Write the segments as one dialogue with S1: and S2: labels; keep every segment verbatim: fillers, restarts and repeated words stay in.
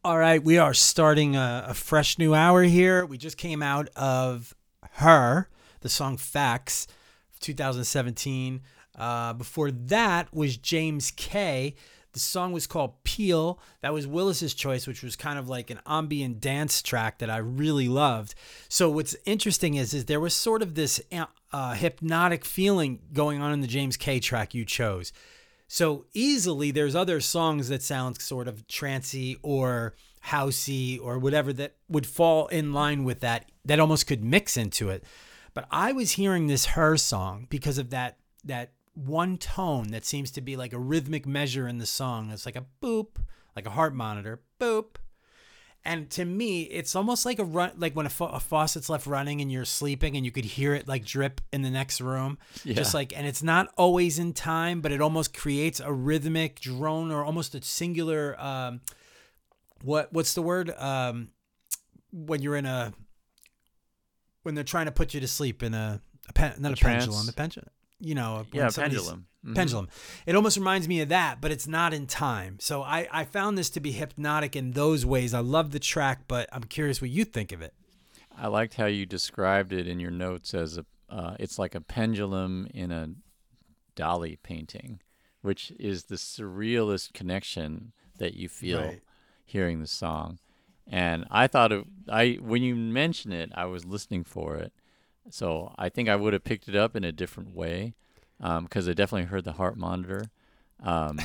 S1: All right, we are starting a, a fresh new hour here. We just came out of Her, the song Facts, twenty seventeen. Uh, before that was James K. The song was called Peel. That was Willis's choice, which was kind of like an ambient dance track that I really loved. So what's interesting is, is there was sort of this uh, hypnotic feeling going on in the James K track you chose. So easily there's other songs that sound sort of trancey or housey or whatever that would fall in line with that, that almost could mix into it. But I was hearing this Her song because of that, that one tone that seems to be like a rhythmic measure in the song. It's like a boop, like a heart monitor, boop. And to me, it's almost like a run, like when a, fa- a faucet's left running and you're sleeping and you could hear it like drip in the next room. Yeah. Just like, and it's not always in time, but it almost creates a rhythmic drone or almost a singular, um, what, what's the word? Um, when you're in a, when they're trying to put you to sleep in a, a pen, not a, a pendulum, a pendulum, you know,
S2: yeah, pendulum.
S1: Mm-hmm. Pendulum. It almost reminds me of that, but it's not in time. So I, I found this to be hypnotic in those ways. I love the track, but I'm curious what you think of it.
S2: I liked how you described it in your notes as a, uh, it's like a pendulum in a Dali painting, which is the surrealist connection that you feel right. hearing the song. And I thought of, I when you mentioned it, I was listening for it. So I think I would have picked it up in a different way. Because um, I definitely heard the heart monitor. Um,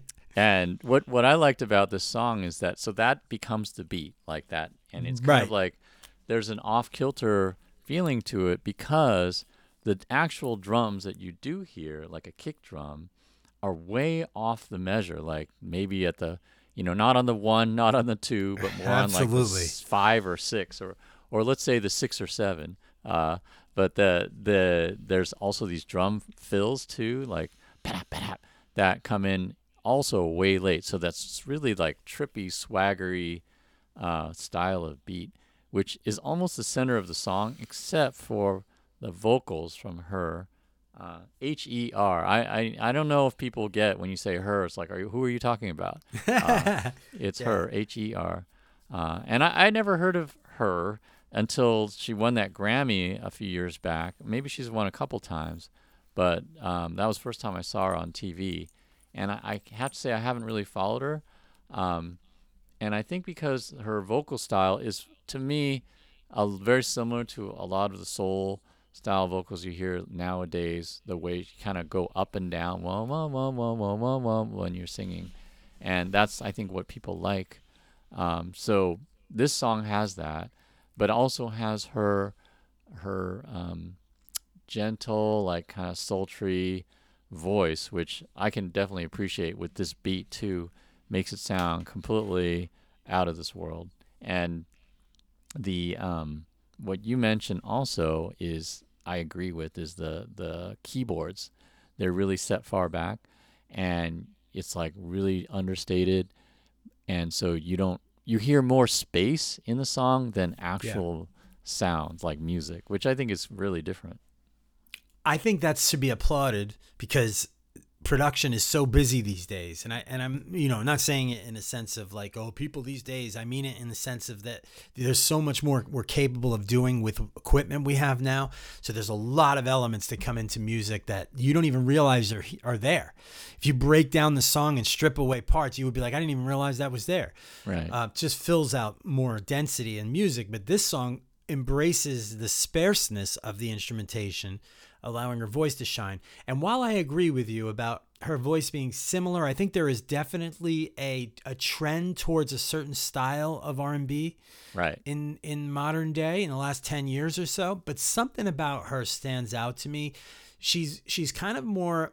S2: and what what I liked about this song is that, so that becomes the beat, like that. And it's kind
S1: right.
S2: of like there's an off-kilter feeling to it because the actual drums that you do hear, like a kick drum, are way off the measure. Like maybe at the, you know, not on the one, not on the two, but more on like the five or six, or or let's say the six or seven. Uh, but the the there's also these drum fills too, like that come in also way late. So that's really like trippy, swaggery uh, style of beat, which is almost the center of the song, except for the vocals from Her. Uh, H E R. I, I I don't know if people get when you say Her. It's like, are you, who are you talking about? Uh, it's yeah. Her. H E R. Uh, and I, I never heard of Her until she won that Grammy a few years back. Maybe she's won a couple times, but um, that was the first time I saw her on T V. And I, I have to say I haven't really followed her. Um, and I think because her vocal style is, to me, uh, very similar to a lot of the soul style vocals you hear nowadays, the way you kind of go up and down wah, wah, wah, wah, wah, wah, wah, when you're singing. And that's, I think, what people like. Um, so this song has that, but also has her her um, gentle, like kind of sultry voice, which I can definitely appreciate with this beat too. Makes it sound completely out of this world. And the um, what you mentioned also is, I agree with, is the the keyboards. They're really set far back, and it's like really understated, and so you don't. You hear more space in the song than actual yeah. sounds like music, which I think is really different.
S1: I think that's to be applauded because production is so busy these days. And I, and I'm, you know, not saying it in a sense of like, oh, people these days, I mean it in the sense of that there's so much more we're capable of doing with equipment we have now. So there's a lot of elements that come into music that you don't even realize are, are there. If you break down the song and strip away parts, you would be like, I didn't even realize that was there.
S2: Right.
S1: Uh, just fills out more density in music. But this song embraces the sparseness of the instrumentation, allowing her voice to shine. And while I agree with you about her voice being similar, I think there is definitely a a trend towards a certain style of R and B
S2: right.
S1: in, in modern day, in the last ten years or so. But something about her stands out to me. She's she's kind of more,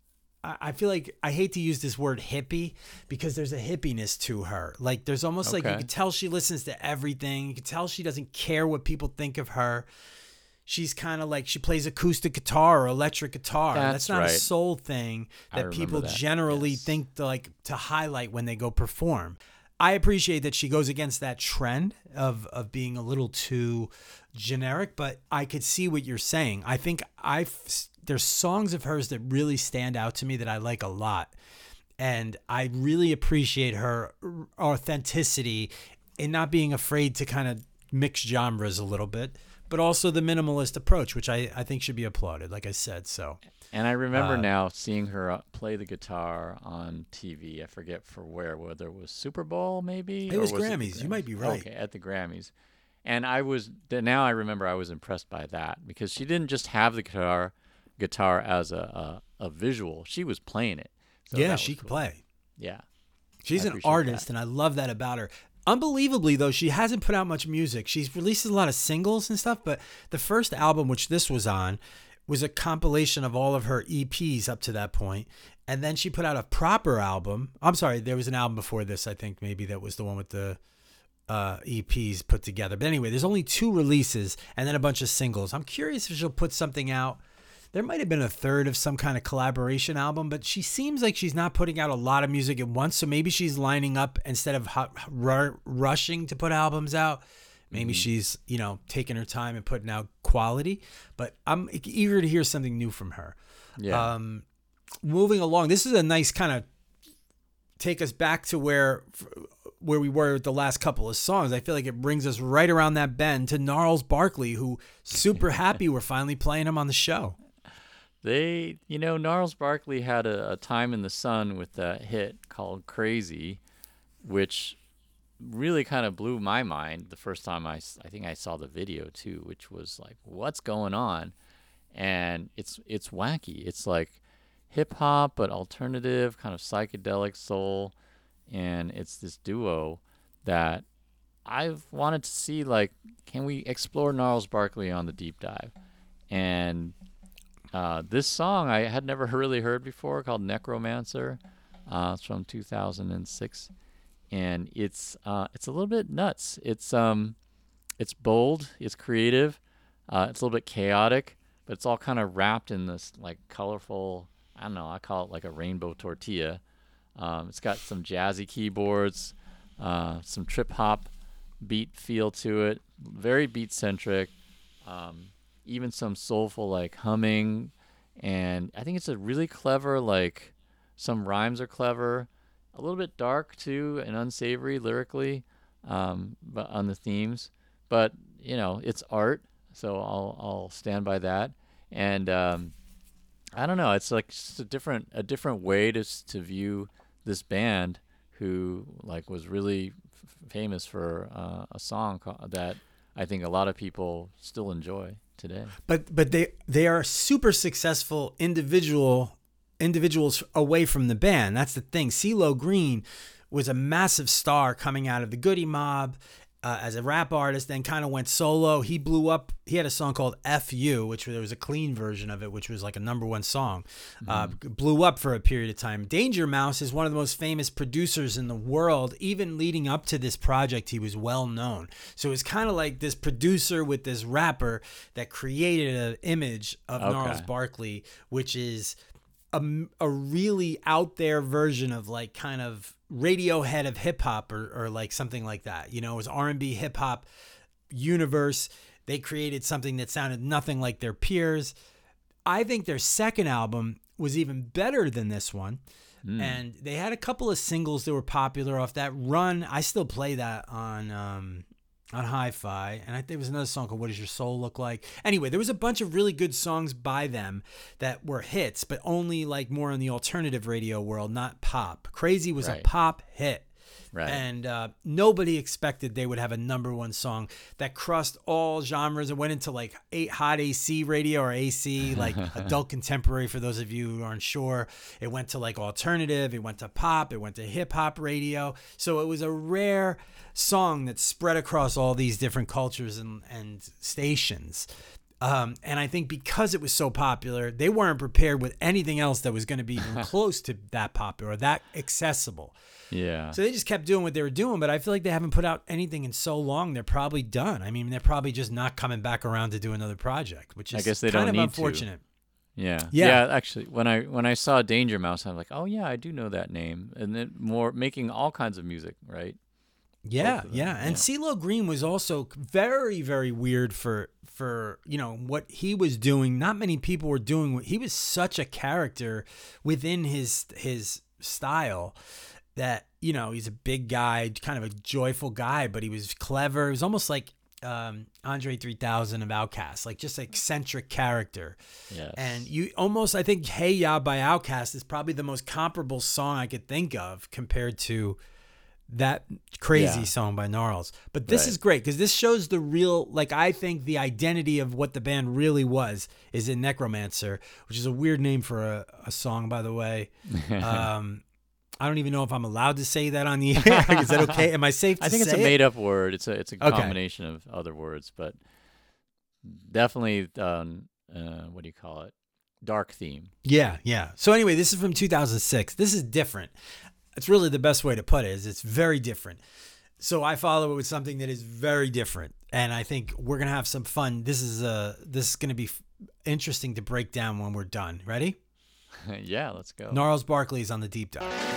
S1: I feel like, I hate to use this word hippie because there's a hippiness to her. Like there's almost okay. like you can tell she listens to everything. You can tell she doesn't care what people think of her. She's kind of like, she plays acoustic guitar or electric guitar.
S2: That's,
S1: That's not
S2: right.
S1: a soul thing that people
S2: that.
S1: generally
S2: yes.
S1: think to like to highlight when they go perform. I appreciate that she goes against that trend of of being a little too generic, but I could see what you're saying. I think I've there's songs of hers that really stand out to me that I like a lot. And I really appreciate her authenticity in not being afraid to kind of mix genres a little bit, but also the minimalist approach, which I, I think should be applauded, like I said. So,
S2: And I remember
S1: Uh,
S2: now seeing her uh, play the guitar on T V. I forget for where, whether it was Super Bowl maybe.
S1: it
S2: or
S1: was
S2: the
S1: Grammys. You might be right.
S2: Okay, at the Grammys. And I was th- now I remember I was impressed by that because she didn't just have the guitar guitar as a a, a visual. She was playing it. So
S1: Yeah,
S2: that
S1: she
S2: was
S1: can
S2: cool.
S1: play.
S2: Yeah.
S1: She's
S2: I
S1: an
S2: appreciate
S1: artist,
S2: that.
S1: and I love that about her. Unbelievably, though, she hasn't put out much music. She's released a lot of singles and stuff, but the first album, which this was on, was a compilation of all of her E Ps up to that point. And then she put out a proper album. I'm sorry, there was an album before this, I think maybe that was the one with the uh, E Ps put together. But anyway, there's only two releases and then a bunch of singles. I'm curious if she'll put something out. There might have been a third of some kind of collaboration album, but she seems like she's not putting out a lot of music at once. So maybe she's lining up instead of hu- ru- rushing to put albums out. Maybe
S2: Mhm.
S1: she's, you know, taking her time and putting out quality. But I'm eager to hear something new from her.
S2: Yeah.
S1: Um, moving along, this is a nice kind of take us back to where where we were with the last couple of songs. I feel like it brings us right around that bend to Gnarls Barkley, who super happy we're finally playing him on the show.
S2: They, you know, Gnarls Barkley had a, a time in the sun with that hit called Crazy, which really kind of blew my mind the first time I, s- I think I saw the video too, which was like, what's going on? And it's it's wacky. It's like hip hop, but alternative, kind of psychedelic soul. And it's this duo that I've wanted to see, like, can we explore Gnarls Barkley on the deep dive? And uh, this song I had never really heard before, called Necromancer. Uh, it's from two thousand six, and it's uh, it's a little bit nuts. It's um, it's bold, it's creative, uh, it's a little bit chaotic, but it's all kind of wrapped in this like colorful. I don't know. I call it like a rainbow tortilla. Um, it's got some jazzy keyboards, uh, some trip hop beat feel to it, very beat centric. Um, even some soulful like humming, and I think it's a really clever, like, some rhymes are clever, a little bit dark too and unsavory lyrically, um, but on the themes. But you know, it's art, so I'll I'll stand by that. And um, I don't know, it's like just a different a different way to s- to view this band who like was really f- famous for uh, a song ca- that I think a lot of people still enjoy today.
S1: But but they they are super successful individual individuals away from the band. That's the thing. CeeLo Green was a massive star coming out of the Goody Mob uh, as a rap artist, then kind of went solo. He blew up. He had a song called F U, which there was a clean version of it, which was like a number one song. Uh, blew up for a period of time. Danger Mouse is one of the most famous producers in the world. Even leading up to this project, he was well known. So it's kind of like this producer with this rapper that created an image of
S2: Okay.
S1: Gnarls Barkley, which is a, a really out there version of like kind of Radiohead of hip hop, or, or like something like that. You know, it was R and B hip hop universe. They created something that sounded nothing like their peers. I think their second album was even better than this one.
S2: Mm.
S1: And they had a couple of singles that were popular off that run. I still play that on um, on Hi-Fi. And I think there was another song called What Does Your Soul Look Like? Anyway, there was a bunch of really good songs by them that were hits, but only like more in the alternative radio world, not pop. Crazy was a
S2: Right.
S1: pop hit.
S2: Right.
S1: And uh, nobody expected they would have a number one song that crossed all genres and went into like eight hot A C radio, or A C, like adult contemporary for those of you who aren't sure. It went to like alternative, it went to pop, it went to hip hop radio. So it was a rare song that spread across all these different cultures and, and stations. Um, and I think because it was so popular, they weren't prepared with anything else that was going to be even close to that popular or that accessible.
S2: Yeah.
S1: So they just kept doing what they were doing, but I feel like they haven't put out anything in so long. They're probably done. I mean, they're probably just not coming back around to do another project, which
S2: I
S1: is
S2: guess they
S1: kind
S2: don't
S1: of
S2: need to.
S1: unfortunate.
S2: Yeah.
S1: Yeah.
S2: Actually, when I when I saw Danger Mouse, I'm like, oh yeah, I do know that name. And then more making all kinds of music, right?
S1: Yeah,
S2: Both of them,
S1: yeah. And
S2: yeah.
S1: CeeLo Green was also very, very weird for for you know what he was doing. Not many people were doing what he was. Such a character within his his style. That, you know, he's a big guy, kind of a joyful guy, but he was clever. It was almost like um, Andre three thousand of Outkast, like just an eccentric character.
S2: Yes.
S1: And you almost, I think Hey Ya by Outkast is probably the most comparable song I could think of compared to that crazy
S2: Yeah.
S1: song by Gnarls. But this
S2: Right.
S1: is great because this shows the real, like, I think the identity of what the band really was is in Necromancer, which is a weird name for a, a song, by the way. Um, I don't even know if I'm allowed to say that on the air. Is that okay? Am I safe to
S2: I think it's a
S1: say it?
S2: made-up word. It's a it's a
S1: Okay.
S2: combination of other words, but definitely, um, uh, what do you call it? Dark theme.
S1: Yeah, yeah. So anyway, this is from two thousand six. This is different. It's really the best way to put it is it's very different. So I follow it with something that is very different, and I think we're gonna have some fun. This is uh this is gonna be f- interesting to break down when we're done. Ready?
S2: Yeah, let's go.
S1: Gnarls Barkley's on the deep dive.
S3: Wake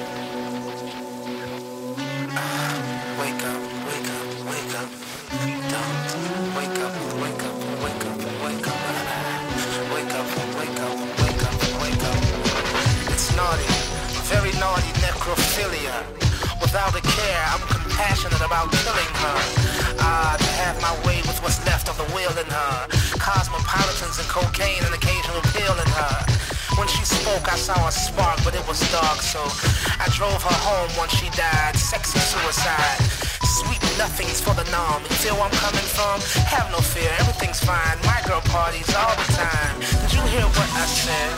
S3: up, wake up, wake up. Don't wake up, wake up, wake up, wake up. Wake up, wake up, wake up, wake up. It's naughty, very naughty necrophilia. Without a care, I'm compassionate about killing her. Ah, to have my way with what's left of the will in her. Cosmopolitans and cocaine and occasional pill in her. When she spoke, I saw a spark, but it was dark, so I drove her home once she died. Sexy suicide. Sweet nothings for the numb. You feel where I'm coming from? Have no fear, everything's fine. My girl parties all the time. Did you hear what I said?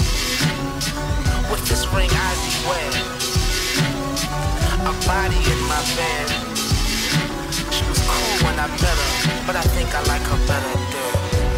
S3: With this ring I beware. A body in my bed. She was cool when I met her, but I think I like her better dead.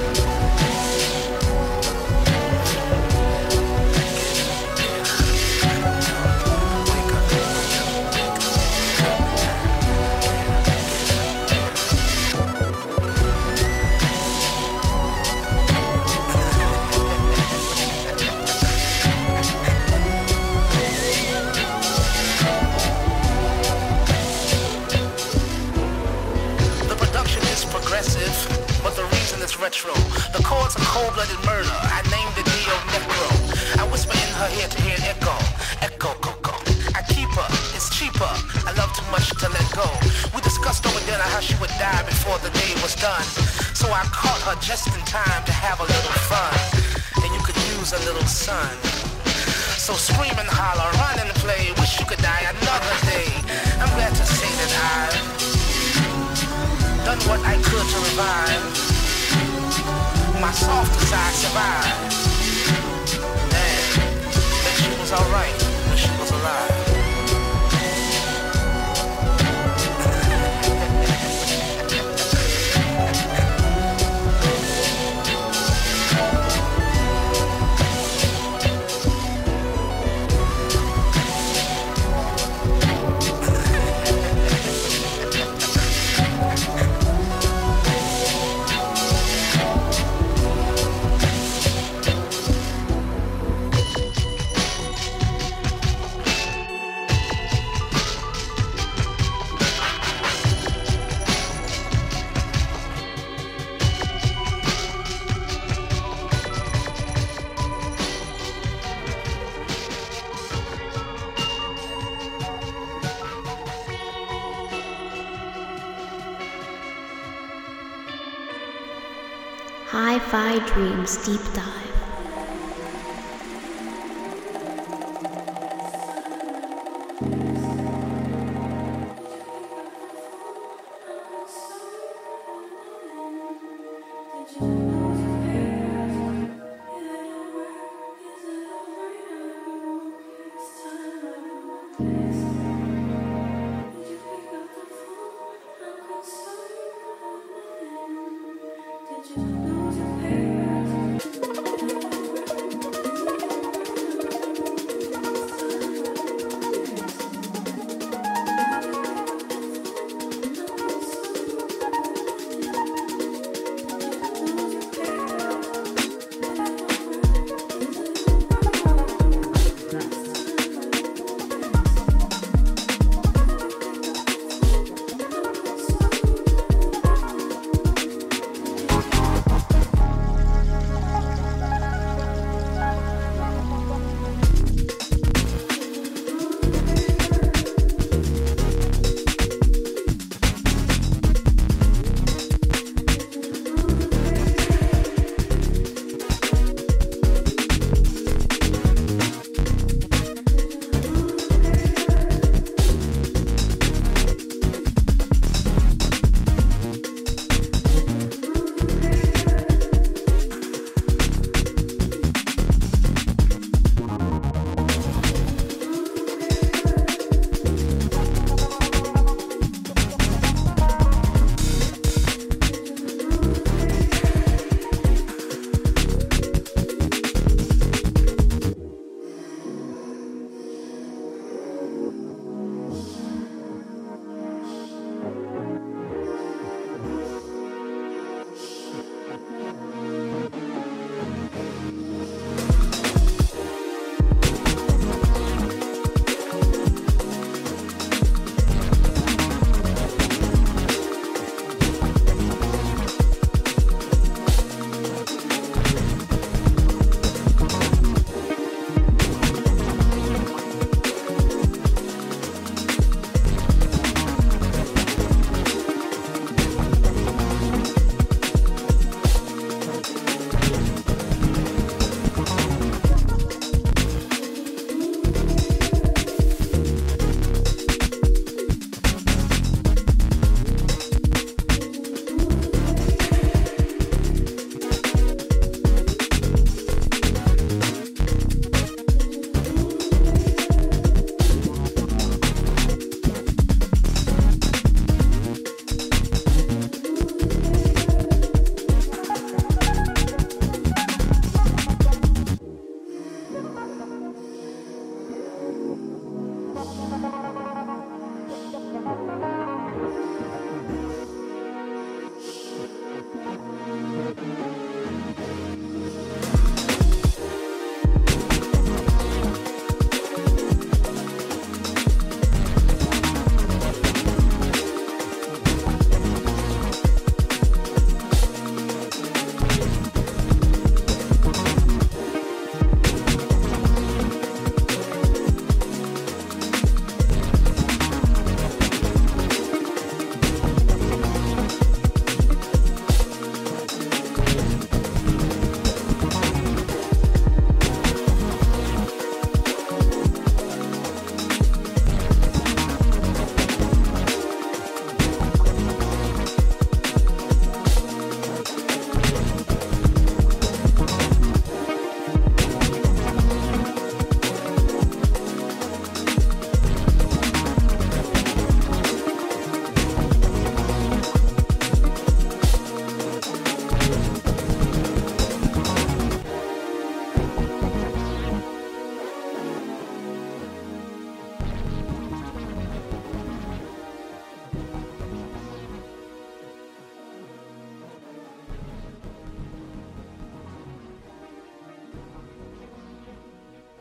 S3: But the reason is retro. The chords are cold-blooded murder. I named it Neo Necro. I whisper in her ear to hear an echo. Echo, go, go. I keep her. It's cheaper. I love too much to let go. We discussed over dinner how she would die before the day was done. So I caught her just in time to have a little fun. And you could use a little sun. So scream and holler, run and play. Wish you could die another day. I'm glad to say that I've done what I could to revive my soft side survived. Damn, that she was alright when she was alive.
S4: Hi-Fi Dreams Deep Dive.
S5: Did you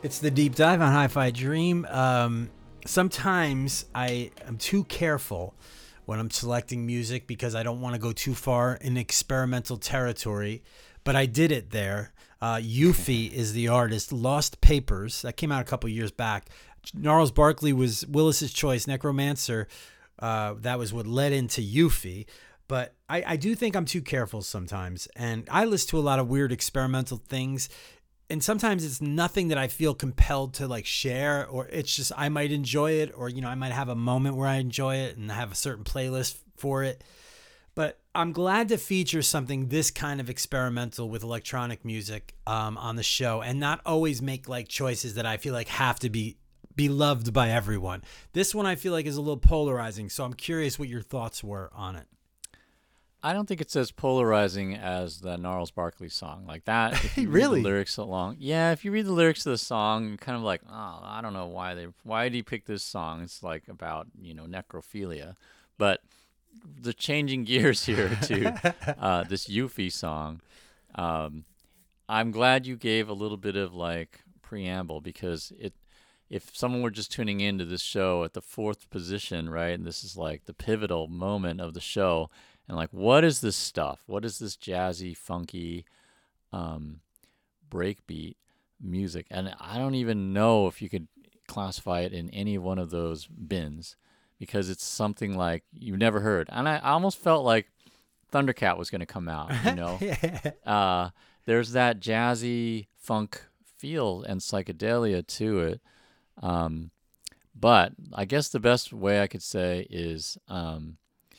S1: It's the deep dive on Hi-Fi Dream. Um, sometimes I am too careful when I'm selecting music because I don't want to go too far in experimental territory, but I did it there. Uh, Yuffie is the artist. Lost Papers, that came out a couple years back. Gnarls Barkley was Willis's choice. Necromancer, uh, that was what led into Yuffie. But I, I do think I'm too careful sometimes, and I listen to a lot of weird experimental things. And sometimes it's nothing that I feel compelled to like share, or it's just I might enjoy it, or, you know, I might have a moment where I enjoy it and have a certain playlist for it. But I'm glad to feature something this kind of experimental with electronic music um, on the show, and not always make like choices that I feel like have to be beloved by everyone. This one I feel like is a little polarizing, so I'm curious what your thoughts were on it.
S2: I don't think it's as polarizing as the Gnarls Barkley song. Like that, if you
S1: Really?
S2: read the lyrics along. Yeah, if you read the lyrics of the song, you're kind of like, oh, I don't know why they, why did he pick this song? It's like about, you know, necrophilia. But the changing gears here to uh, this Yuffie song, um, I'm glad you gave a little bit of like preamble, because it, if someone were just tuning into this show at the fourth position, right, and this is like the pivotal moment of the show, and like, what is this stuff? What is this jazzy, funky, um, breakbeat music? And I don't even know if you could classify it in any one of those bins, because it's something like you've never heard. And I, I almost felt like Thundercat was going to come out, you know?
S1: Yeah.
S2: uh, there's that jazzy funk feel and psychedelia to it. Um, but I guess the best way I could say is um,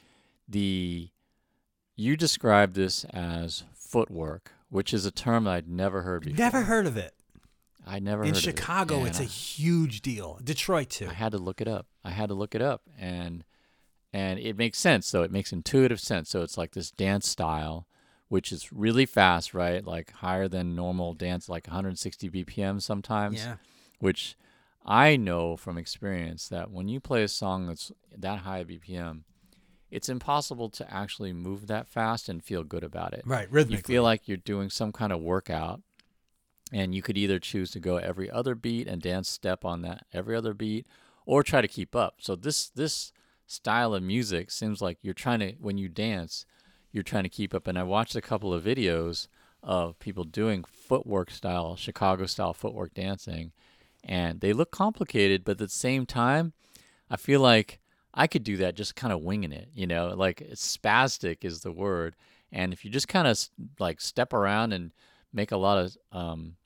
S2: the you described this as footwork, which is a term that I'd never heard before.
S1: Never heard of it.
S2: I never
S1: In
S2: heard
S1: Chicago,
S2: of it.
S1: it's a
S2: And
S1: huge deal. Detroit too.
S2: I, I had to look it up. I had to look it up, and and it makes sense. So it makes intuitive sense. So it's like this dance style, which is really fast, right? Like higher than normal dance, like one hundred sixty B P M sometimes.
S1: Yeah.
S2: Which I know from experience that when you play a song that's that high B P M, it's impossible to actually move that fast and feel good about it.
S1: Right,
S2: You
S1: rhythmically.
S2: feel like you're doing some kind of workout, and you could either choose to go every other beat and dance step on that every other beat, or try to keep up. So this this style of music seems like you're trying to, when you dance, you're trying to keep up. And I watched a couple of videos of people doing footwork style, Chicago style footwork dancing, and they look complicated, but at the same time, I feel like I could do that just kind of winging it, you know, like it's spastic is the word. And if you just kind of like step around and make a lot of um,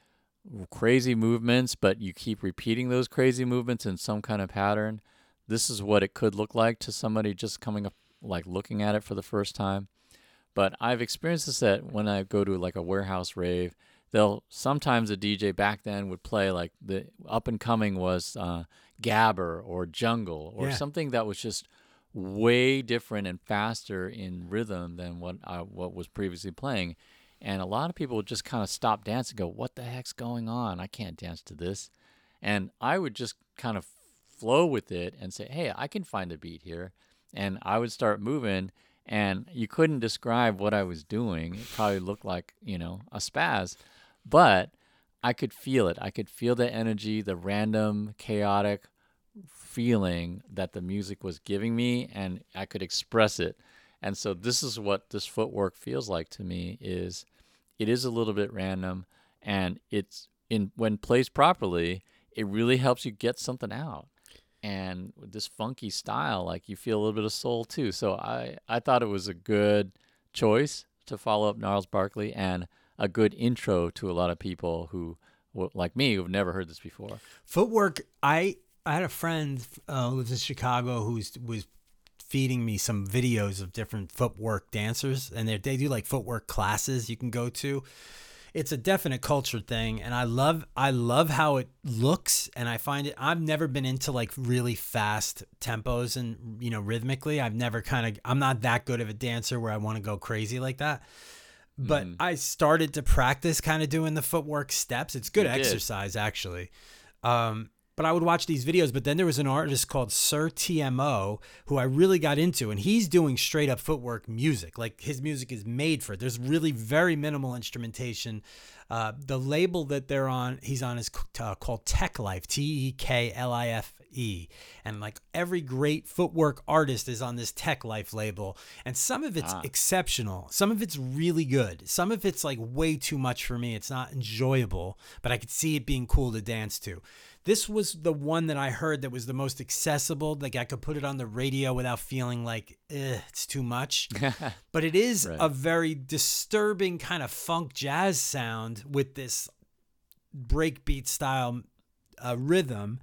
S2: crazy movements, but you keep repeating those crazy movements in some kind of pattern, this is what it could look like to somebody just coming up, like looking at it for the first time. But I've experienced this at when I go to like a warehouse rave. They'll sometimes a D J back then would play like the up and coming was uh, Gabber or Jungle or
S1: Yeah.
S2: something that was just way different and faster in rhythm than what I, what was previously playing. And a lot of people would just kind of stop dancing and go, what the heck's going on? I can't dance to this. And I would just kind of flow with it and say, hey, I can find a beat here. And I would start moving, and you couldn't describe what I was doing. It probably looked like, you know, a spaz. But I could feel it. I could feel the energy, the random, chaotic feeling that the music was giving me, and I could express it. And so this is what this footwork feels like to me, is it is a little bit random, and it's in when placed properly, it really helps you get something out. And with this funky style, like you feel a little bit of soul too. So I, I thought it was a good choice to follow up Gnarls Barkley, and a good intro to a lot of people who, like me, who've never heard this before.
S1: Footwork. I I had a friend uh, who lives in Chicago who's was feeding me some videos of different footwork dancers, and they they do like footwork classes you can go to. It's a definite culture thing, and I love I love how it looks, and I find it. I've never been into like really fast tempos and, you know, rhythmically. I've never kind of I'm not that good of a dancer where I want to go crazy like that. But
S2: Mm.
S1: I started to practice kind of doing the footwork steps. It's good
S2: You did.
S1: exercise, actually. Um, but I would watch these videos. But then there was an artist called Sir T M O who I really got into, and he's doing straight up footwork music. Like his music is made for it. There's really very minimal instrumentation. Uh, the label that they're on, he's on, is uh, called Tech Life, T E K L I F E. And like every great footwork artist is on this Tech Life label. And some of it's
S2: Ah.
S1: exceptional. Some of it's really good. Some of it's like way too much for me. It's not enjoyable, but I could see it being cool to dance to. This was the one that I heard that was the most accessible. Like I could put it on the radio without feeling like eh, it's too much. But it is
S2: Right.
S1: a very disturbing kind of funk jazz sound with this breakbeat style uh, rhythm.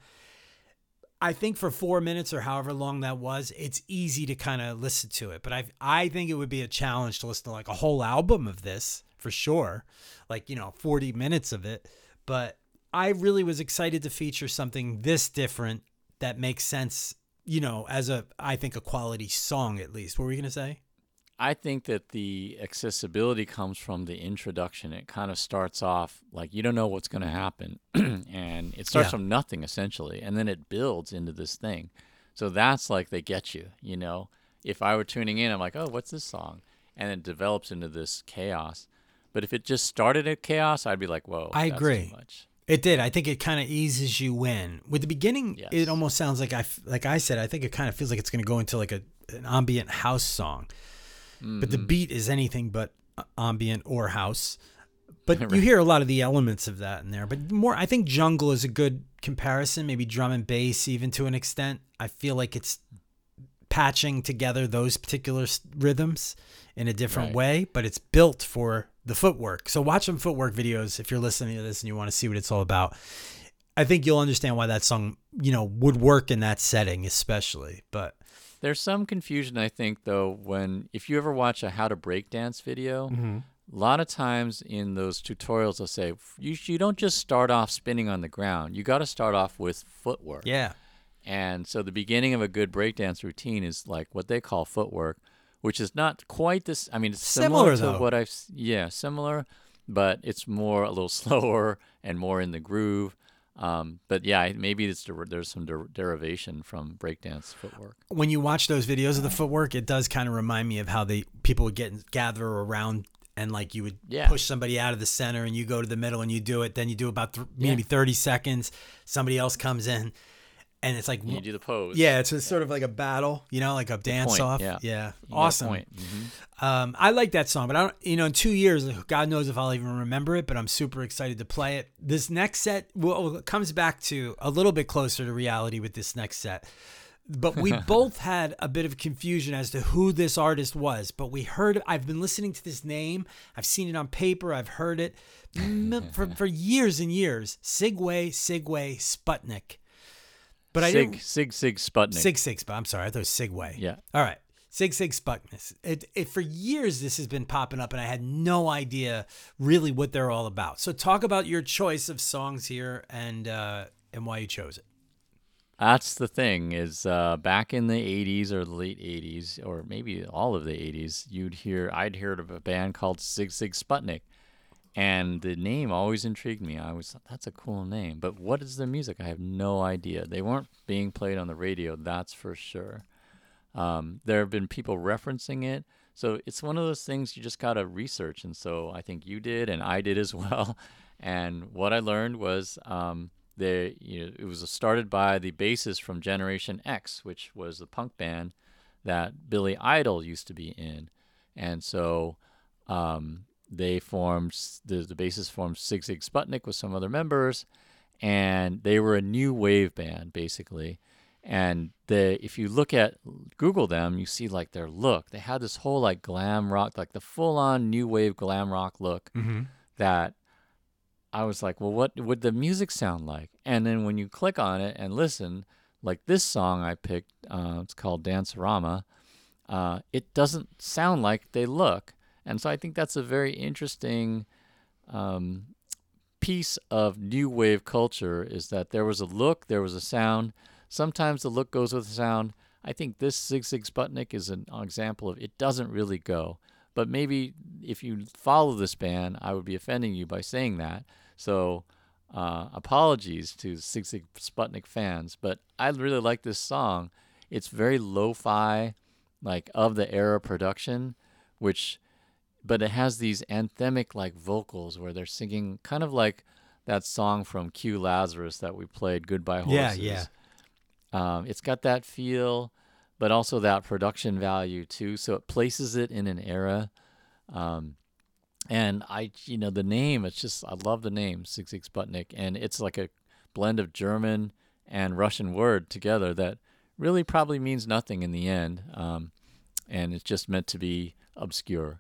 S1: I think for four minutes or however long that was, it's easy to kind of listen to it. But I I think it would be a challenge to listen to like a whole album of this for sure. Like, you know, forty minutes of it. But I really was excited to feature something this different that makes sense, you know, as a, I think, a quality song at least. What were you going to say?
S2: I think that the accessibility comes from the introduction. It kind of starts off like you don't know what's going to happen, and it starts
S1: Yeah.
S2: from nothing essentially, and then it builds into this thing. So that's like they get you, you know. If I were tuning in, I'm like, oh, what's this song? And it develops into this chaos. But if it just started at chaos, I'd be like, whoa,
S1: I
S2: that's
S1: agree.
S2: too much.
S1: It did. I think it kind of eases you in. With the beginning,
S2: Yes.
S1: it almost sounds like I, f- like I said, I think it kind of feels like it's going to go into like a an ambient house song. But the beat is anything but uh, ambient or house. But you
S2: Right.
S1: hear a lot of the elements of that in there. But more, I think jungle is a good comparison. Maybe drum and bass, even to an extent. I feel like it's patching together those particular s- rhythms in a different
S2: Right.
S1: way, but it's built for the footwork. So watch some footwork videos if you're listening to this and you want to see what it's all about. I think you'll understand why that song, you know, would work in that setting, especially. But
S2: There's some confusion, I think, though, when if you ever watch a how to break dance video,
S1: Mm-hmm.
S2: a lot of times in those tutorials they'll say you you don't just start off spinning on the ground. You got to start off with footwork.
S1: yeah,
S2: And so the beginning of a good breakdance routine is like what they call footwork, which is not quite this. I mean, it's similar,
S1: Similar,
S2: to
S1: though.
S2: what I've s- yeah, similar, but it's more a little slower and more in the groove. Um, but yeah, maybe it's der- there's some der- derivation from breakdance footwork.
S1: when you watch those videos of the footwork, it does kind of remind me of how they people would get gather around and like you would
S2: Yeah.
S1: push somebody out of the center and you go to the middle and you do it. Then you do about th-
S2: Yeah.
S1: maybe thirty seconds. Somebody else comes in, and it's like
S2: You do the pose.
S1: yeah, it's a sort of like a battle, you know, like a dance
S2: point,
S1: off.
S2: yeah.
S1: yeah.
S2: You got a
S1: Awesome.
S2: point. Mhm.
S1: Um, I like that song, but I don't, you know, in two years, God knows if I'll even remember it, but I'm super excited to play it. This next set well, it comes back to a little bit closer to reality with this next set. But we both had a bit of confusion as to who this artist was. But we heard, I've been listening to this name. I've seen it on paper. I've heard it m- for, for years and years. Sigway, Sigway, Sputnik. But I
S2: Sig,
S1: didn't.
S2: Sig Sig Sputnik.
S1: Sig Sig, but I'm sorry, I thought it was Sigway.
S2: Yeah.
S1: All right. Sig Sig Sputnik. It, it, for years, this has been popping up, and I had no idea really what they're all about. So talk about your choice of songs here and uh, and why you chose it.
S2: That's the thing is uh, back in the eighties or the late eighties or maybe all of the eighties, you'd hear I'd heard of a band called Sig Sig Sputnik, and the name always intrigued me. I was that's a cool name, but what is their music? I have no idea. They weren't being played on the radio, that's for sure. Um, there have been people referencing it, so it's one of those things you just gotta research, and so I think you did and I did as well. And what I learned was. Um, They, you know, it was started by the bassist from Generation X, which was the punk band that Billy Idol used to be in, and so um, they formed the the bassist formed Sig Sig Sputnik with some other members, and they were a new wave band basically. And they, if you look at Google them, you see like their look. They had this whole like glam rock, like the full on new wave glam rock look that. I was like, well, what would the music sound like? And then when you click on it and listen, like this song I picked, uh, it's called Dancerama, uh, it doesn't sound like they look. And so I think that's a very interesting um, piece of new wave culture is that there was a look, there was a sound. Sometimes the look goes with the sound. I think this Sig Sig Sputnik is an example of it doesn't really go. But maybe if you follow this band, I would be offending you by saying that. So uh, apologies to Sig Sig Sputnik fans, but I really like this song. It's very lo-fi, like of the era production, which, but it has these anthemic like vocals where they're singing kind of like that song from Q Lazarus that we played, Goodbye Horses.
S1: Yeah, yeah.
S2: Um, it's got that feel, but also that production value too. So it places it in an era. Um, and I, you know, the name, it's just, I love the name, Sig Sig Sputnik. And it's like a blend of German and Russian word together that really probably means nothing in the end. Um, and it's just meant to be obscure.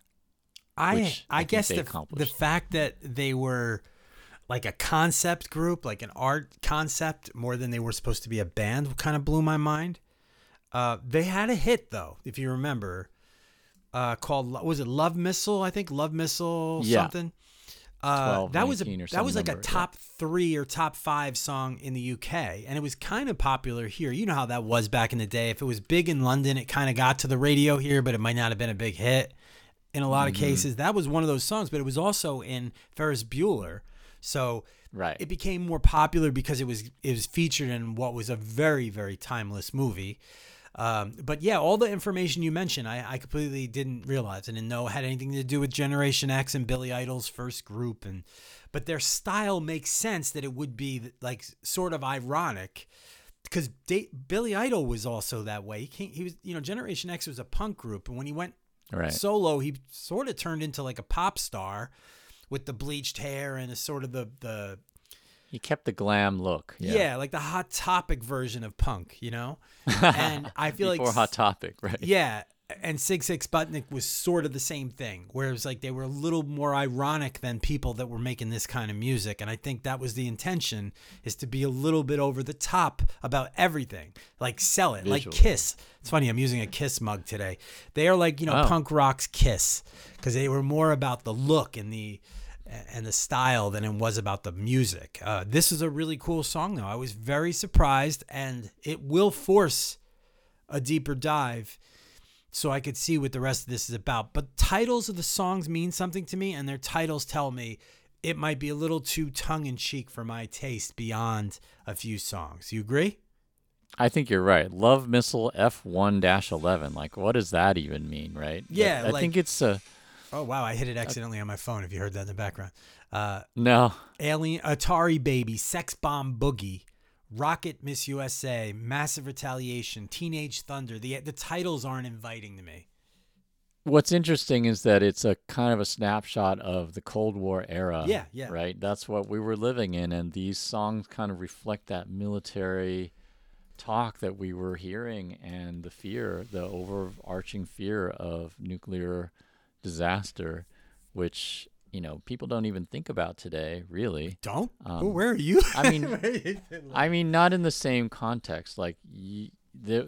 S1: I
S2: which I
S1: I
S2: think
S1: guess
S2: they
S1: the the
S2: accomplished.
S1: fact that they were like a concept group, like an art concept, more than they were supposed to be a band, kind of blew my mind. Uh, they had a hit though, if you remember, uh, called Lo- was it Love Missile? I think Love Missile
S2: Yeah.
S1: something. Uh,
S2: twelve,
S1: that was a
S2: nineteen or
S1: that
S2: some
S1: was like
S2: number,
S1: a
S2: yeah.
S1: top three or top five song in the U K, and it was kind of popular here. You know how that was back in the day. If it was big in London, it kind of got to the radio here, but it might not have been a big hit. In a lot of cases, that was one of those songs, but it was also in Ferris Bueller, so
S2: Right.
S1: it became more popular because it was it was featured in what was a very very timeless movie. Um, but yeah, all the information you mentioned, I, I completely didn't realize. I didn't know it had anything to do with Generation X and Billy Idol's first group, and but their style makes sense that it would be like sort of ironic because Billy Idol was also that way. He, came, he was, you know, Generation X was a punk group, and when he went
S2: Right.
S1: solo, he sort of turned into like a pop star with the bleached hair and a sort of the the
S2: He kept the glam look.
S1: yeah,
S2: Yeah.
S1: like the Hot Topic version of punk, you know. And I feel
S2: Before
S1: like
S2: Hot Topic, right?
S1: yeah, and Sig Sig Sputnik was sort of the same thing, where it was like they were a little more ironic than people that were making this kind of music, and I think that was the intention, is to be a little bit over the top about everything, like sell it, like
S2: Visually.
S1: Kiss. It's funny, I'm using a Kiss mug today. They are like, you know,
S2: Oh.
S1: punk rock's Kiss, because they were more about the look and the and the style than it was about the music. Uh, this is a really cool song, though. I was very surprised, and it will force a deeper dive so I could see what the rest of this is about. But titles of the songs mean something to me, and their titles tell me it might be a little too tongue-in-cheek for my taste beyond a few songs. You agree?
S2: I think you're right. Love Missile F one eleven. Like, what does that even mean, right?
S1: Yeah,
S2: But I
S1: like-
S2: think it's a
S1: Oh, wow, I hit it accidentally on my phone, if you heard that in the background. Uh,
S2: no.
S1: Alien, Atari Baby, Sex Bomb Boogie, Rocket Miss U S A, Massive Retaliation, Teenage Thunder. The the titles aren't inviting to me.
S2: What's interesting is that it's a kind of a snapshot of the Cold War era.
S1: Yeah, yeah.
S2: Right. That's what we were living in, and these songs kind of reflect that military talk that we were hearing and the fear, the overarching fear of nuclear disaster, which, you know, people don't even think about today, really.
S1: Don't?
S2: Um,
S1: well, where are you?
S2: I mean, I mean, not in the same context. Like, y- the,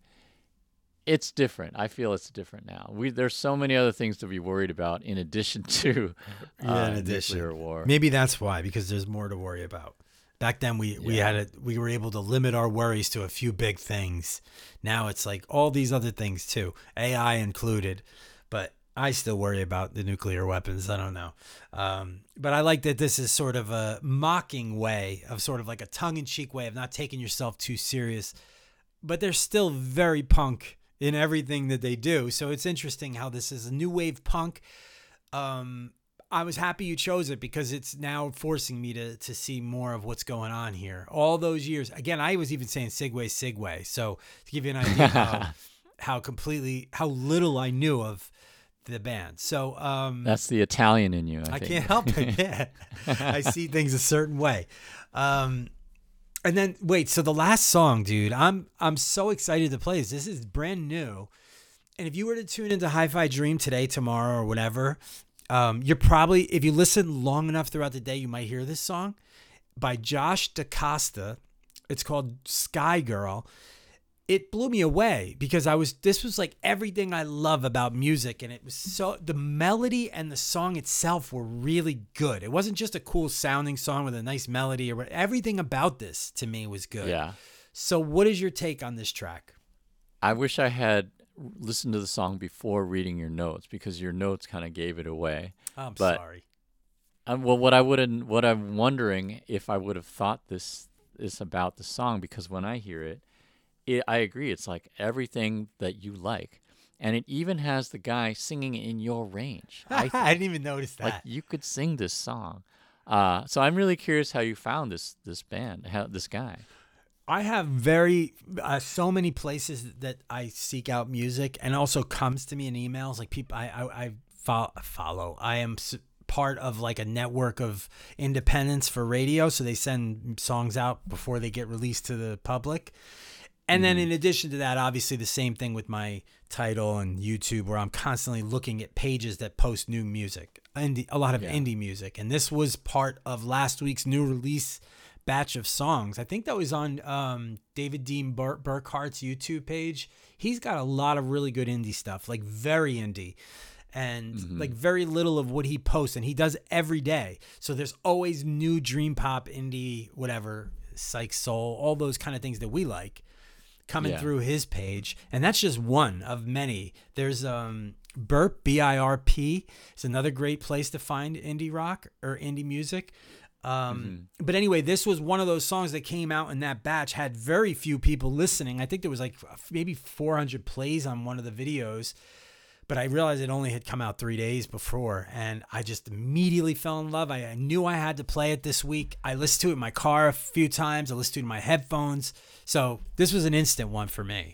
S2: it's different. I feel it's different now. We there's so many other things to be worried about in addition to uh,
S1: Yeah, in addition.
S2: nuclear war.
S1: Maybe that's why, because there's more to worry about. Back then, we, we
S2: Yeah.
S1: had a, we were able to limit our worries to a few big things. Now it's like all these other things too, A I included. But I still worry about the nuclear weapons. I don't know. Um, but I like that this is sort of a mocking way of sort of like a tongue-in-cheek way of not taking yourself too serious. But they're still very punk in everything that they do. So it's interesting how this is a new wave punk. Um, I was happy you chose it because it's now forcing me to to see more of what's going on here. All those years, again, I was even saying Sigway, Sigway. So to give you an idea how, how completely, how little I knew of the band. So um,
S2: That's the Italian in you. I,
S1: I
S2: think.
S1: can't help it. Yeah, I see things a certain way. Um, and then wait, so the last song, dude, I'm I'm so excited to play this. This is brand new. And if you were to tune into Hi-Fi Dream today, tomorrow, or whatever, um, you're probably, if you listen long enough throughout the day, you might hear this song by Josh DaCosta. It's called Sky Girl. It blew me away because I was, this was like everything I love about music. And it was so, the melody and the song itself were really good. It wasn't just a cool sounding song with a nice melody or what, everything about this to me was good.
S2: Yeah.
S1: So what is your take on this track?
S2: I wish I had listened to the song before reading your notes because your notes kind of gave it away.
S1: I'm
S2: But-
S1: sorry.
S2: Um, well, what I wouldn't, what I'm wondering if I would have thought this is about the song, because when I hear it, it, I agree. It's like everything that you like, and it even has the guy singing in your range. I,
S1: I
S2: think.
S1: didn't even notice that.
S2: Like you could sing this song. Uh, so I'm really curious how you found this this band, how this guy.
S1: I have very uh, so many places that I seek out music, and also comes to me in emails. Like people, I I, I follow, follow. I am s- part of like a network of independents for radio, so they send songs out before they get released to the public. And then in addition to that, obviously the same thing with my title and YouTube, where I'm constantly looking at pages that post new music, indie, a lot of
S2: Yeah.
S1: indie music. And this was part of last week's new release batch of songs. I think that was on um, David Dean Bur- Burkhart's YouTube page. He's got a lot of really good indie stuff, like very indie. And
S2: Mm-hmm.
S1: like very little of what he posts, and he does every day. So there's always new dream pop, indie, whatever, psych soul, all those kind of things that we like coming
S2: Yeah.
S1: through his page. And that's just one of many. There's um Burp, B I R P. It's another great place to find indie rock or indie music. Um, But anyway, this was one of those songs that came out in that batch, had very few people listening. I think there was like maybe four hundred plays on one of the videos. But I realized it only had come out three days before, and I just immediately fell in love. I, I knew I had to play it this week. I listened to it in my car a few times. I listened to it in my headphones. So this was an instant one for me.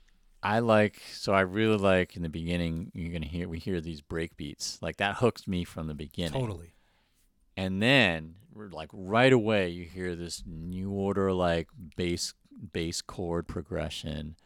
S2: I like, so I really like in the beginning, you're going to hear, we hear these break beats. Like that hooks me from the beginning.
S1: Totally.
S2: And then we're like right away, you hear this New Order, like bass, bass chord progression.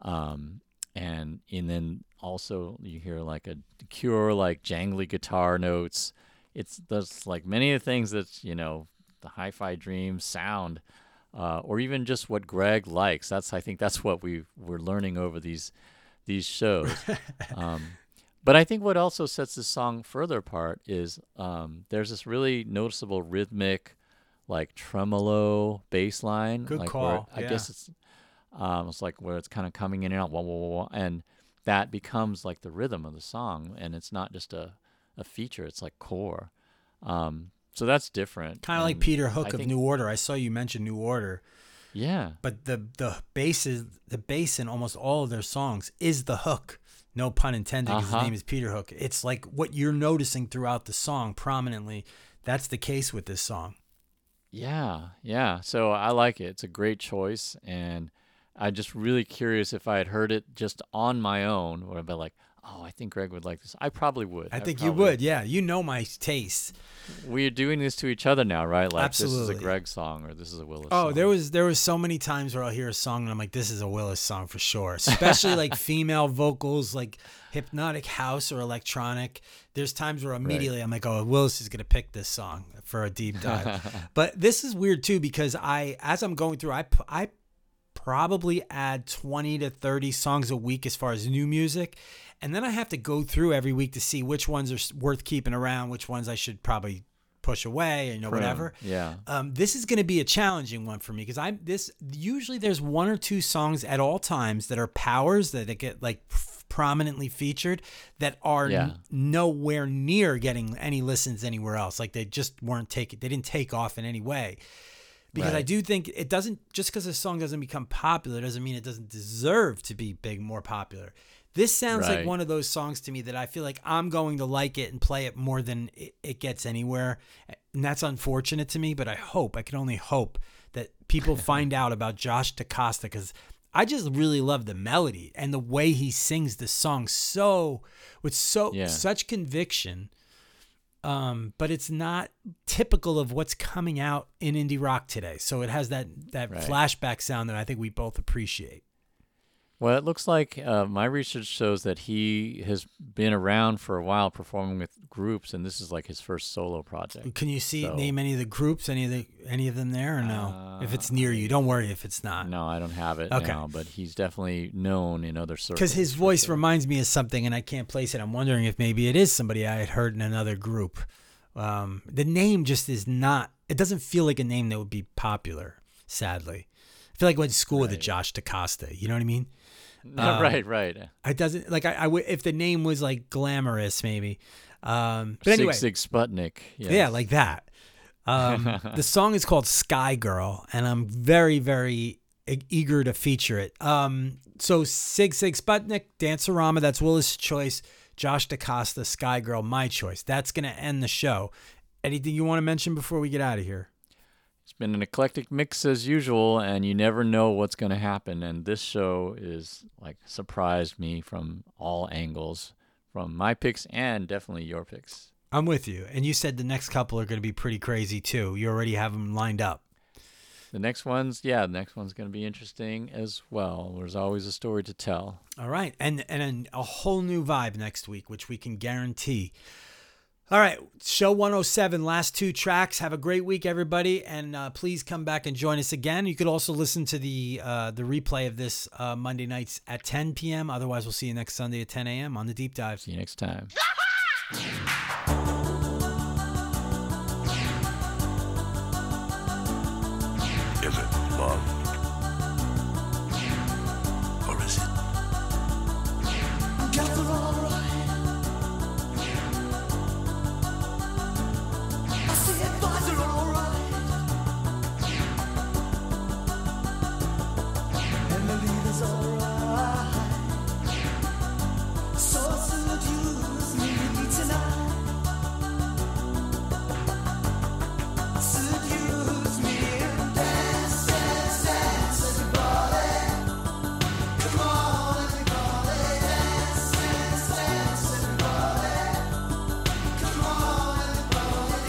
S2: Um, and, and then also you hear like a Cure, like jangly guitar notes. It's there's like many of the things that, you know, the Hi-Fi Dreams sound, uh, or even just what Greg likes. That's, I think that's what we we're learning over these, these shows. um, but I think what also sets this song further apart is, um, there's this really noticeable rhythmic, like tremolo bass line.
S1: Good
S2: like where
S1: call,
S2: I
S1: yeah.
S2: guess it's, um, it's like where it's kind of coming in and out, wah, wah, wah, wah, and that becomes like the rhythm of the song, and it's not just a, a feature, it's like core. Um, so that's different.
S1: Kind of like
S2: and
S1: Peter Hook
S2: I
S1: of
S2: think-
S1: New Order. I saw you mention New Order,
S2: Yeah.
S1: but the the bass is the bass in almost all of their songs is the hook. No pun intended, because
S2: Uh-huh.
S1: his name is Peter Hook. It's like what you're noticing throughout the song prominently. That's the case with this song.
S2: Yeah, yeah. So I like it. It's a great choice, and I'm just really curious if I had heard it just on my own, would I be like, oh, I think Greg would like this. I probably would.
S1: I think you
S2: probably-
S1: would. Yeah, you know my taste.
S2: We're doing this to each other now, right? Like this is
S1: Absolutely.
S2: a Greg song or this is a Willis
S1: Oh,
S2: song.
S1: there was there was so many times where I'll hear a song and I'm like, this is a Willis song for sure. Especially like female vocals, like hypnotic house or electronic. There's times where immediately I'm like, oh, Willis is gonna pick this song for a deep dive. But this is weird too, because I, as I'm going through, I p- I probably add twenty to thirty songs a week as far as new music. And then I have to go through every week to see which ones are s- worth keeping around, which ones I should probably push away, you know,
S2: Prune.
S1: whatever.
S2: Yeah.
S1: Um, this is going to be a challenging one for me, because I'm this. Usually, there's one or two songs at all times that are powers that get like f- prominently featured that are
S2: Yeah.
S1: n- nowhere near getting any listens anywhere else. Like they just weren't taking. They didn't take off in any way. Because I
S2: Right.
S1: do think it doesn't, just because a song doesn't become popular doesn't mean it doesn't deserve to be big, more popular. This sounds like
S2: Right.
S1: one of those songs to me that I feel like I'm going to like it and play it more than it, it gets anywhere. And that's unfortunate to me, but I hope, I can only hope that people find out about Josh DaCosta, because I just really love the melody and the way he sings the song so, with so,
S2: Yeah.
S1: such conviction. Um, but it's not typical of what's coming out in indie rock today. So it has that, that
S2: Right.
S1: flashback sound that I think we both appreciate.
S2: Well, it looks like uh, my research shows that he has been around for a while performing with groups, and this is like his first solo project.
S1: Can you see
S2: So-
S1: name any of the groups, any of the any of them there, or no? if it's near you, don't worry if it's not.
S2: No, I don't have it
S1: Okay.
S2: now, but he's definitely known in other circles.
S1: Because his
S2: for
S1: voice
S2: sure.
S1: reminds me of something, and I can't place it. I'm wondering if maybe it is somebody I had heard in another group. Um, the name just is not. It doesn't feel like a name that would be popular. Sadly, I feel like I went to school with a
S2: Right.
S1: Josh DaCosta. You know what I mean?
S2: No,
S1: um,
S2: right, right.
S1: I doesn't like I, I would if the name was like glamorous maybe. Um, but anyway,
S2: Sig Sig Sputnik. Yes.
S1: yeah, like that. Um, the song is called Sky Girl, and I'm very, very e- eager to feature it. Um, so Sig Sig Sputnik, Dancerama, that's Willis' choice. Josh DaCosta, Sky Girl, my choice. That's going to end the show. Anything you want to mention before we get out of here?
S2: It's been an eclectic mix as usual, and you never know what's going to happen. And this show is like surprised me from all angles, from my picks and definitely your picks.
S1: I'm with you. And you said the next couple are going to be pretty crazy too. You already have them lined up.
S2: The next one's, yeah, the next one's going to be interesting as well. There's always a story to tell.
S1: All right. And and a whole new vibe next week, which we can guarantee. All right. Show one oh seven, last two tracks. Have a great week, everybody. And uh, please come back and join us again. You could also listen to the uh, the replay of this uh, Monday nights at ten p.m. Otherwise, we'll see you next Sunday at ten a.m. on the Deep Dive.
S2: See you next time.
S5: Is it love? Or is it?
S3: Guess we're alright. I see advisor alright. And the leader's alright. So seduce me tonight. Seduce me and dance, dance, dance, everybody. Come on, everybody, dance, dance, dance, everybody. Come on, everybody,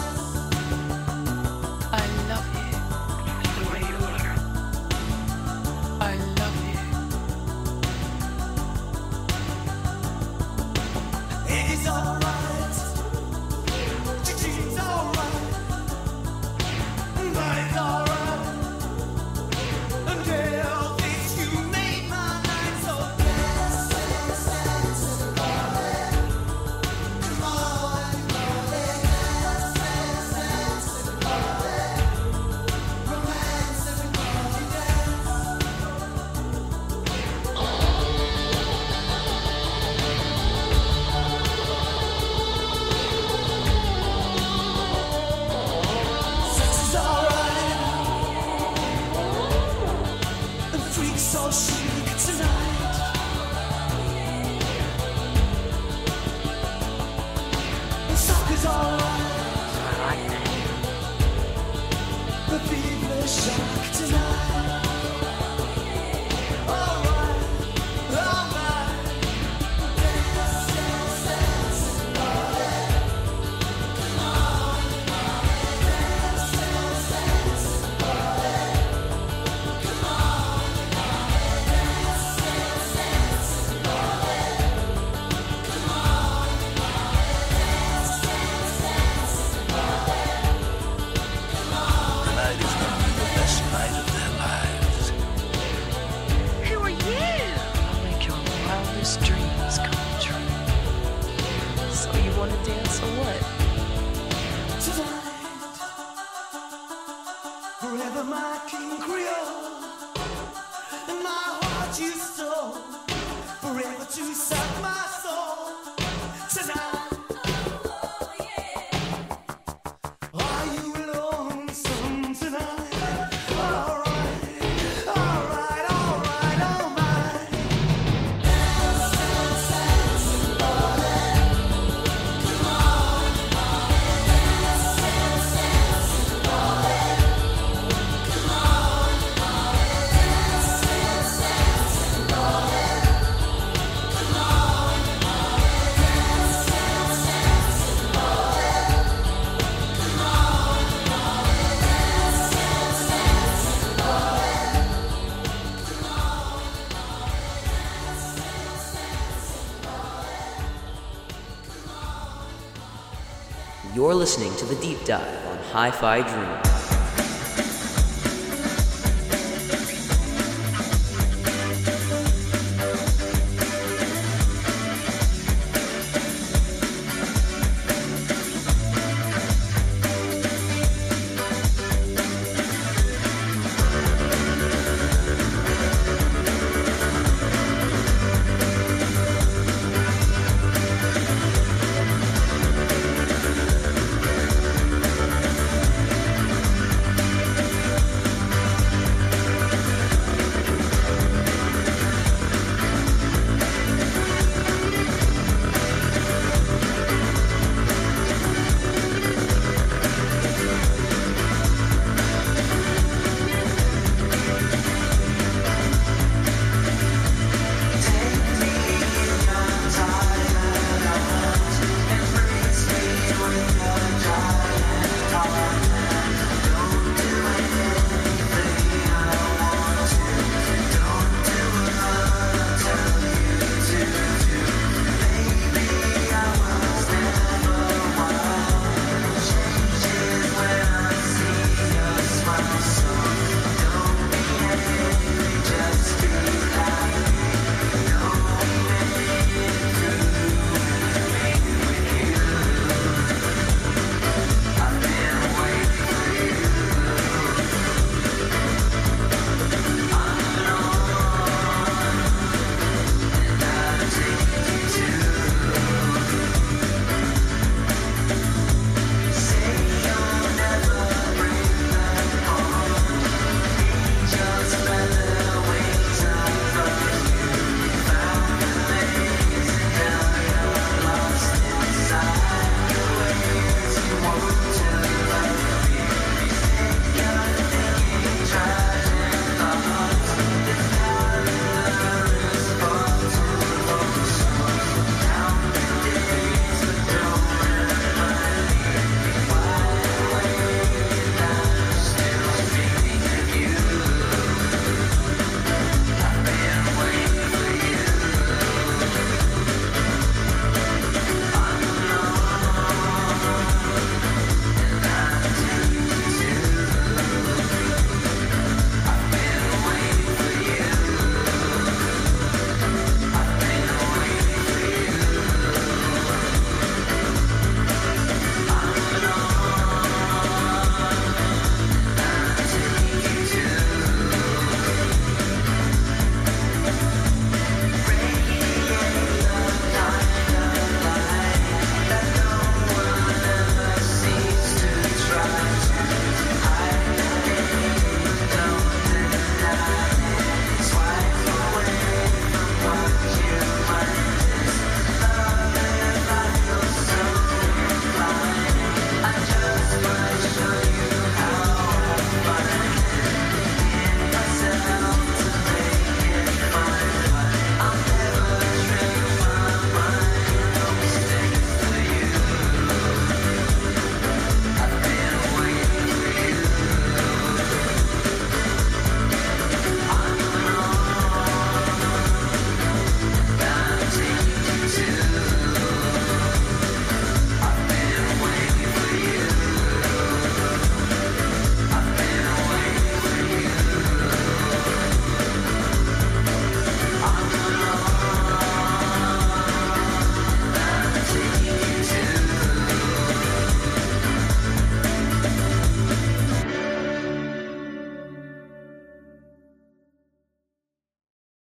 S3: dance.
S6: I love you the way you are. I love you.
S3: It's alright. Gigi's alright. Body's alright. And girl, this you made my night so dance, dance, dance, everybody. Come on, everybody, dance, dance, dance, everybody. Romance, everybody, dance. Sex is alright. The freak's so chic tonight. The soccer's alright. The fever shock tonight. Alright, alright. Dance, dance, dance, everybody. Come on, dance, dance, dance, everybody. Come on, dance, dance, dance, everybody. Come on, dance, dance, dance, everybody. Come on.
S5: Tonight is gonna be the best night of their lives.
S6: Who are you? I'll make your wildest dreams come true. So you want to dance or what?
S3: Tonight, forever my King Creole, and my heart you stole, forever to suck my soul. Tonight, are you lonesome tonight? Alright, alright, alright, alright. Dance, dance, dance, everybody. Come on, dance, dance, dance, everybody. Come on, dance, dance, dance, everybody. Come on, dance, dance, dance, everybody. Come on, dance, dance, dance, everybody.
S7: You're listening to The Deep Dive on Hi-Fi Dreams.